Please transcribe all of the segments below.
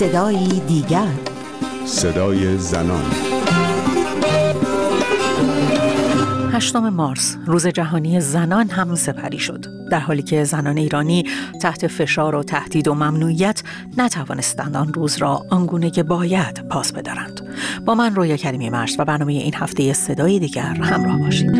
صدای دیگر، صدای زنان. 8 مارس روز جهانی زنان هم سپری شد، در حالی که زنان ایرانی تحت فشار و تهدید و ممنوعیت نتوانستند آن روز را آنگونه که باید پاس بدارند. با من رویا کریمی مرز و برنامه این هفته صدای دیگر همراه باشید.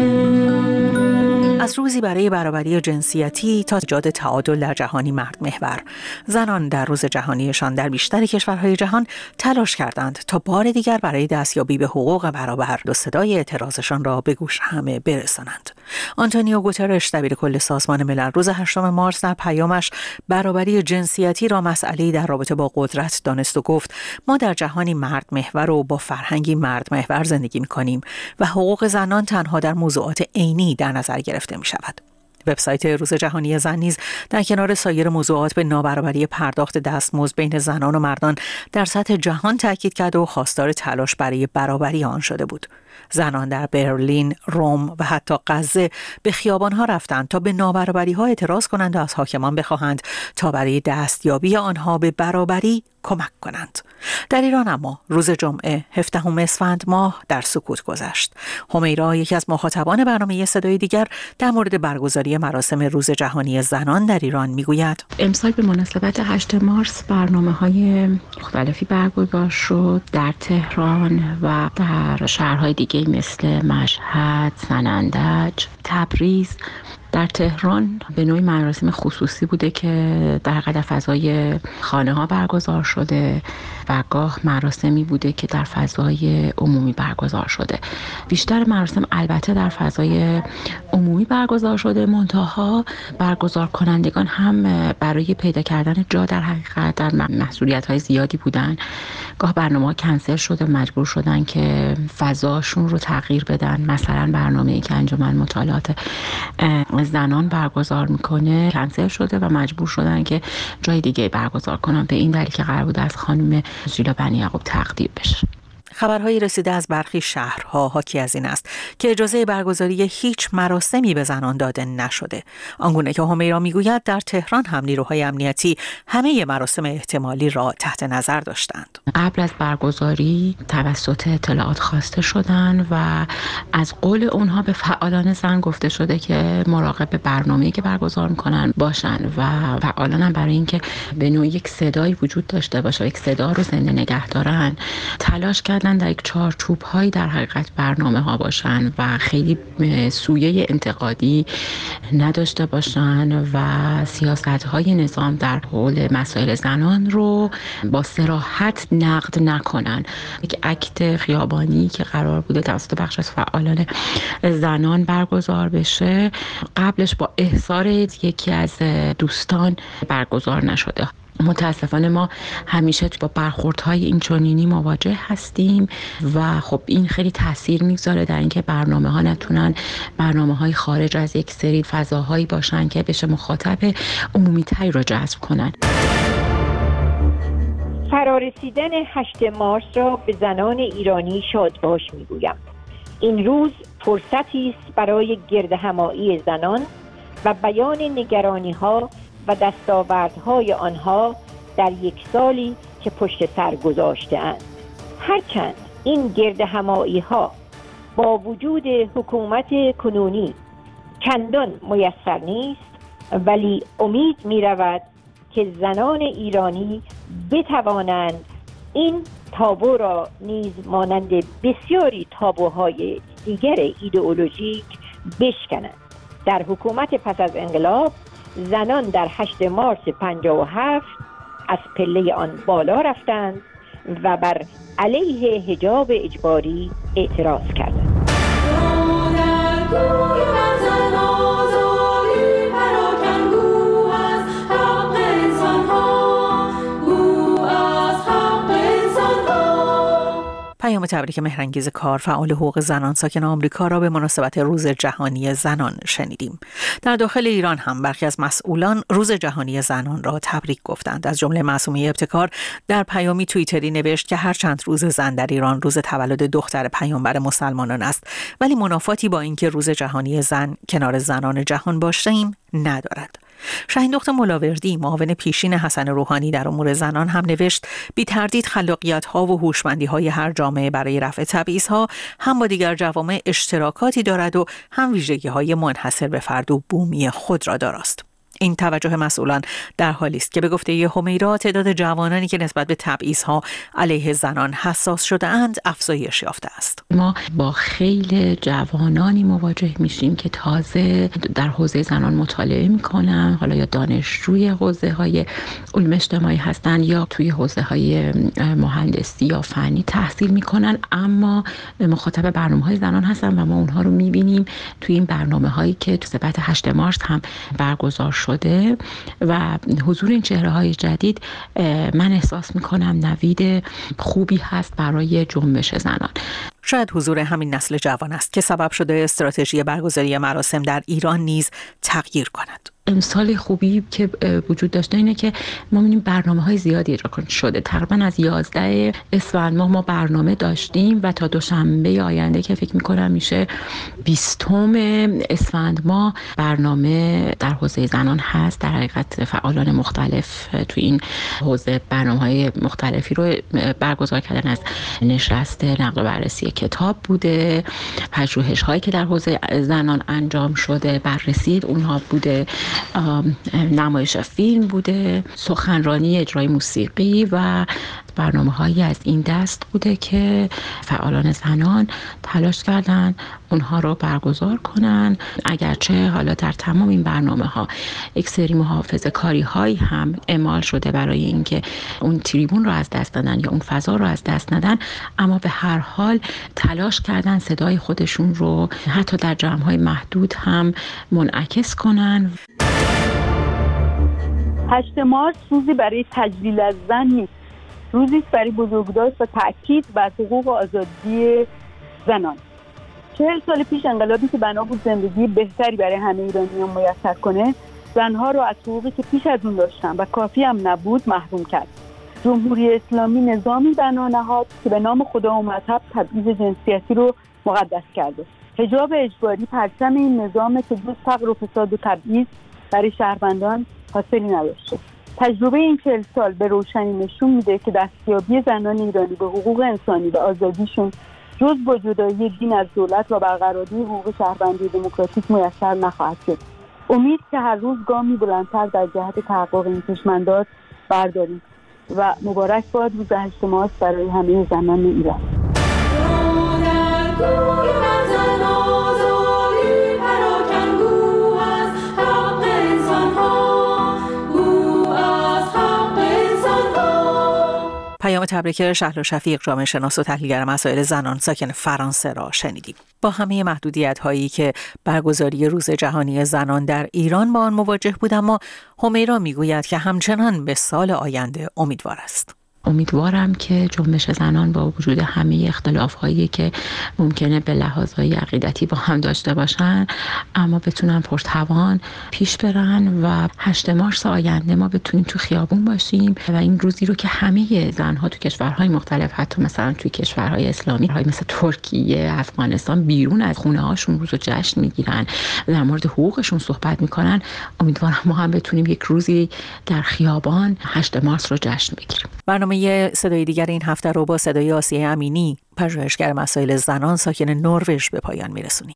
از روزی برای برابری جنسیتی تا ایجاد تعادل در جهانی مرد محور، زنان در روز جهانیشان در بیشتر کشورهای جهان تلاش کردند تا بار دیگر برای دستیابی به حقوق برابر و صدای اعتراضشان را به گوش همه برسانند. آنتونیو گوترش دبیر کل سازمان ملل روز 8 مارس در پیامش برابری جنسیتی را مسئله‌ای در رابطه با قدرت دانست و گفت: ما در جهانی مرد محور و با فرهنگی مرد محور زندگی می‌کنیم و حقوق زنان تنها در موضوعات عینی در نظر گرفته می شود. وبسایت روز جهانی زن نیز در کنار سایر موضوعات به نابرابری پرداخت دستمزد بین زنان و مردان در سطح جهان تاکید کرد و خواستار تلاش برای برابری آن شده بود. زنان در برلین، روم و حتی غزه به خیابان‌ها رفتند تا به نابرابری‌ها اعتراض کنند و از حاکمان بخواهند تا برای دستیابی آنها به برابری کمک کنند. در ایران اما روز جمعه 17 اسفند ماه در سکوت گذشت. همیرا، یکی از مخاطبان برنامه صدای دیگر، در مورد برگزاری مراسم روز جهانی زنان در ایران میگوید: امسال به مناسبت 8 مارس برنامه‌های مختلفی برگزار شد در تهران و در شهرهای دیگه مثل مشهد، سنندج، تبریز. در تهران به نوعی مراسم خصوصی بوده که در حقیقت فضای خانه ها برگزار شده و گاه مراسمی بوده که در فضای عمومی برگزار شده. بیشتر مراسم البته در فضای عمومی برگزار شده، منتها برگزار کنندگان هم برای پیدا کردن جا در حقیقت در محدودیت های زیادی بودن. گاه برنامه ها کنسل شده، مجبور شدن که فضاشون رو تغییر بدن. مثلا برنامه‌ای که انجمن مطالعات زنان برگزار میکنه کنسل شده و مجبور شدن که جای دیگه برگزار کنن، به این دلیل که قرار بود از خانم ژیلا بنی یعقوب تقدیم بشه. خبرهایی رسیده از برخی شهرها حاکی از این است که اجازه برگزاری هیچ مراسمی به زنان داده نشده. آنگونه که همیرا میگوید در تهران هم نیروهای امنیتی همه مراسم احتمالی را تحت نظر داشتند. قبل از برگزاری توسط اطلاعات خواسته شدن و از قول اونها به فعالان زن گفته شده که مراقب برنامه‌ای که برگزار میکنن باشن و فعالان هم برای اینکه به نوعی یک صدایی وجود داشته باشه، یک صدا رو زنده نگه دارن، تلاش کردن در یک چارچوب هایی در حقیقت برنامه ها باشن و خیلی سویه انتقادی نداشته باشن و سیاست های نظام در حول مسائل زنان رو با صراحت نقد نکنن. یک اکت خیابانی که قرار بوده توسط بخش از فعالان زنان برگزار بشه، قبلش با احضار یکی از دوستان برگزار نشده. متاسفانه ما همیشه با برخوردهای این چنینی مواجه هستیم و خب این خیلی تاثیر میگذاره در اینکه برنامه‌ها نتونن برنامه‌های خارج از یک سری فضاهایی باشن که بشه مخاطب عمومی‌تری رو جذب کنن. فرارسیدن 8 مارس را به زنان ایرانی شادباش میگویم. این روز فرصتی است برای گردهمایی زنان و بیان نگرانی‌ها و دستاوردهای آنها در یک سالی که پشت سر گذاشته‌اند. هرچند این گردهمایی‌ها با وجود حکومت کنونی چندان میسر نیست، ولی امید می‌رود که زنان ایرانی بتوانند این تابو را نیز مانند بسیاری تابوهای دیگر ایدئولوژیک بشکنند. در حکومت پس از انقلاب زنان در 8 مارس 57 از پله آن بالا رفتند و بر علیه حجاب اجباری اعتراض کردند. پیام تبریک مهرانگیز کار، فعال حقوق زنان ساکن آمریکا را به مناسبت روز جهانی زنان شنیدیم. در داخل ایران هم برخی از مسئولان روز جهانی زنان را تبریک گفتند. از جمله معصومه ابتکار در پیامی توییتری نوشت که هرچند روز زن در ایران روز تولد دختر پیامبر مسلمانان است، ولی منافاتی با اینکه روز جهانی زن کنار زنان جهان باشیم ندارد. شاهین دختر ملاوردی، معاون پیشین حسن روحانی در امور زنان، هم نوشت بی تردید خلاقیت‌ها و هوشمندی‌های هر جامعه برای رفع تبعیض‌ها هم با دیگر جوامع اشتراکاتی دارد و هم ویژگی‌های منحصر به فرد و بومی خود را داراست. این توجه مسئولان در حالی است که به گفته همیرا تعداد جوانانی که نسبت به تبعیض‌ها علیه زنان حساس شده‌اند افزایش یافته است. ما با خیلی جوانانی مواجه میشیم که تازه در حوزه زنان مطالعه میکنن، حالا یا دانشجوی حوزه‌های علوم اجتماعی هستن یا توی حوزه‌های مهندسی یا فنی تحصیل میکنن، اما مخاطب برنامه‌های زنان هستن و ما اونها رو میبینیم توی این برنامه‌هایی که تو سبت 8 مارس هم برگزار شده و حضور این چهره‌های جدید من احساس میکنم نوید خوبی هست برای جنبش زنان. شاید حضور همین نسل جوان است که سبب شده استراتژی برگزاری مراسم در ایران نیز تغییر کند. امسال خوبی که وجود داشته اینه که ما می‌بینیم برنامه‌های زیادی اجرا شده. تقریبا از 11 اسفند ما برنامه داشتیم و تا دوشنبه آینده که فکر می‌کنم میشه 20 اسفند ما برنامه در حوزه زنان هست. در حقیقت فعالان مختلف تو این حوزه برنامه‌های مختلفی رو برگزار کردن، از نشست نقد و بررسی کتاب بوده، پژوهش‌هایی که در حوزه زنان انجام شده بررسی اونها بوده، نمایش فیلم بوده، سخنرانی، اجرای موسیقی و برنامه‌هایی از این دست بوده که فعالان زنان تلاش کردن اونها رو برگزار کنن. اگرچه حالا در تمام این برنامه‌ها یک سری محافظه‌کاری هایی هم اعمال شده برای اینکه اون تریبون رو از دست ندن یا اون فضا رو از دست ندن، اما به هر حال تلاش کردن صدای خودشون رو حتی در جمع‌های محدود هم منعکس کنن. 8 مارس روزی برای تجلیل از زن نیست، روزی است برای بزرگداشت و تأکید بر حقوق و آزادی زنان. 40 سال پیش انقلابی که بنا بود زندگی بهتری برای همه ایرانیان میسر کنه، زنها رو از حقوقی که پیش از اون داشتن و کافی هم نبود محروم کرد. جمهوری اسلامی نظامی بنا نهاد که به نام خدا و مذهب تبعیض جنسیتی رو مقدس کرده. حجاب اجباری پرچم این نظام که جز فقر و فساد و تبعیض برای شهروندان حاصلی نداشته. تجربه این 40 سال به روشنی نشون میده که دستیابی زنان ایرانی به حقوق انسانی و آزادیشون جز با جدایی دین از دولت و برقراری حقوق شهروندی دموکراتیک میسر نخواهد شد. امید که هر روز گامی بلندتر در جهت تحقق این چشم‌انداز برداریم و مبارک باد روز 8 مارس برای همه زنان ایران. پیام تبریک شهلا شفیق، جامعه شناس و تحلیلگر مسائل زنان ساکن فرانسه را شنیدیم. با همه محدودیت‌هایی که برگزاری روز جهانی زنان در ایران با آن مواجه بود، اما همیرا میگوید که همچنان به سال آینده امیدوار است. امیدوارم که جنبش زنان با وجود همه اختلاف‌هایی که ممکنه به لحاظهای عقیدتی با هم داشته باشن، اما بتونن پرتوان پیش برن و 8 مارس آینده ما بتونیم تو خیابون باشیم و این روزی رو که همه زنها تو کشورهای مختلف، حتی مثلا توی کشورهای اسلامی مثل ترکیه، افغانستان، بیرون از خونه هاشون روز رو جشن میگیرن، در مورد حقوقشون صحبت میکنن، امیدوارم ما هم بتونیم یک روزی در خیابان 8 مارس رو جشن بگیریم. برنامه صدای دیگر این هفته رو با صدای آسیه امینی، پژوهشگر مسائل زنان ساکن نروژ، به پایان میرسونیم.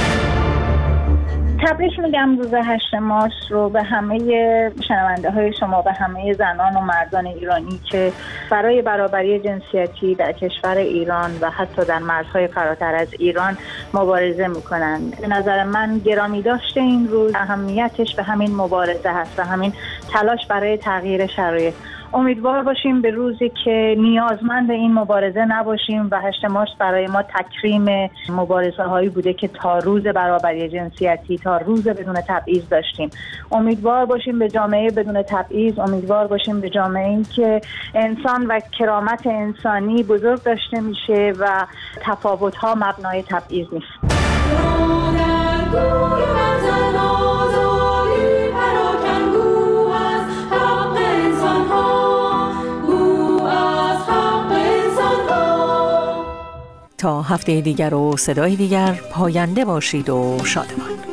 تبریک میگم روز 8 مارس رو به همه شنونده های شما، به همه زنان و مردان ایرانی که برای برابری جنسیتی در کشور ایران و حتی در مرزهای فراتر از ایران مبارزه میکنن. به نظر من گرامی داشته این روز، اهمیتش به همین مبارزه هست و همین تلاش برای تغییر شرایط. امیدوار باشیم به روزی که نیازمند این مبارزه نباشیم و 8 مارس برای ما تکریم مبارزه هایی بوده که تا روز برابری جنسیتی، تا روز بدون تبعیض داشتیم. امیدوار باشیم به جامعه بدون تبعیض، امیدوار باشیم به جامعه‌ای که انسان و کرامت انسانی بزرگ داشته میشه و تفاوت ها مبنای تبعیض نیست. تا هفته دیگر و صدای دیگر، پاینده باشید و شادمان.